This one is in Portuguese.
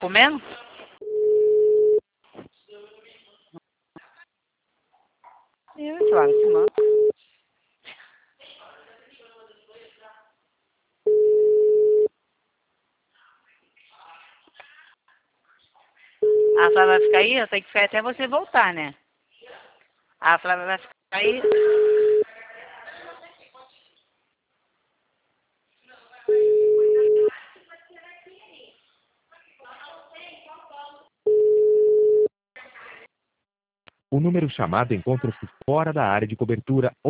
Comendo? Claro que não. A Flávia vai ficar aí? Eu tenho que ficar até você voltar, né? A Flávia vai ficar aí. O número chamado encontra-se fora da área de cobertura